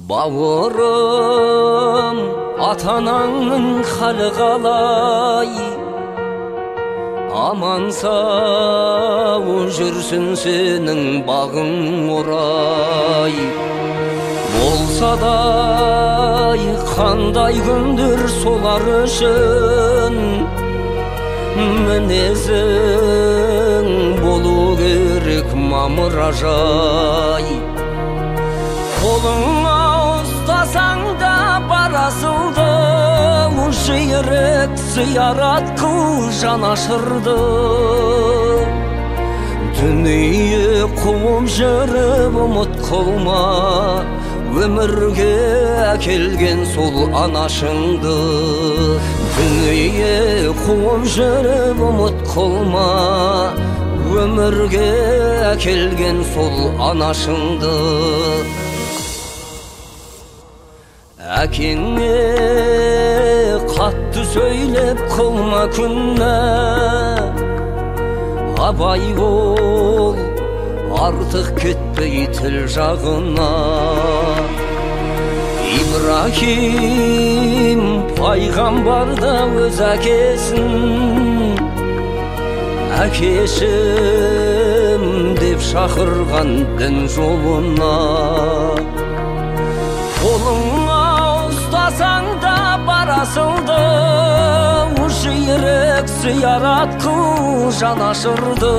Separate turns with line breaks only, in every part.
Бауырым, ата-анаңның халі қалай? Аман сау жүрсін сенің бағың орай. Болса да қандай күндер солар үшін, мінезің болу керек мамыражай. Қолыңа ұстасаң да барасылды, жиірек зиярат қыл жанашырды. Дүние қуып жүріп ұмыт қылма, өмірге әкелген сол анашыңды. Дүние қуып жүріп ұмыт қылма, өмірге әкелген сол анашыңды. Әкеңе қатты сөйлеп қылма күнә, абай бол, артық кетпей тіл жағына. Ибрахим пайғамбар да өз әкесін әкешім деп шақырған дін жолына. Қолыңа ұстасаң да барасылды, жиірек зиярат қыл жанашырды.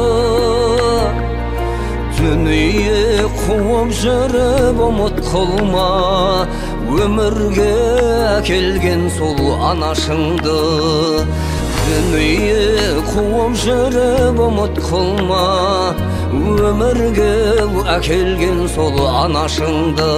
Дүние қуып жүріп ұмыт қылма, өмірге әкелген сол анашыңды. Дүние қуып жүріп ұмыт қылма, өмірге әкелген сол анашыңды.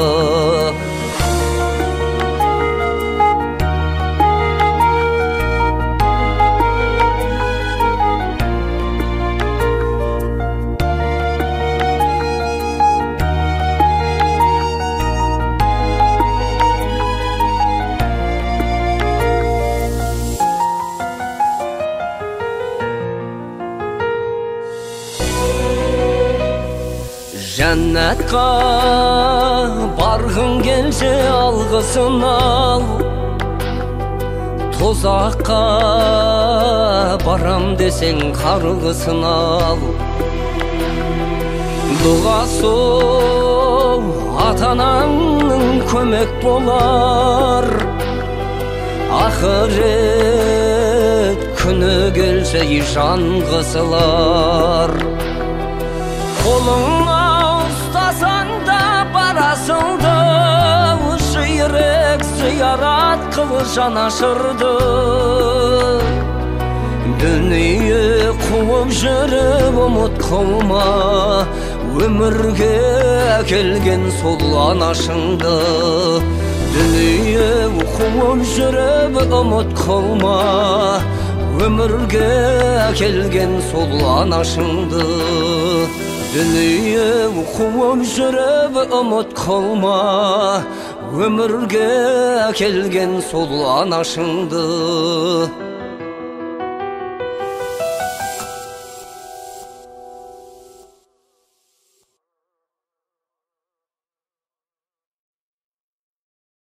Жәннатқа барғың келсе алғысын ал, тозаққа барам десең қарғысын ал. Дұғасы ата-анаңның көмек болар, ақырет күні келсе жан қысылар. Қолыңа ұстасаң да барасылды, жиірек зиярат қыл жанашырды. Дүние қуып жүріп ұмыт қылма, өмірге әкелген сол анашыңды. Дүние қуып жүріп ұмыт қылма, өмірге әкелген сол анашыңды. Дүние қуып жүріп ұмыт қылма, өмірге әкелген сол анашыңды.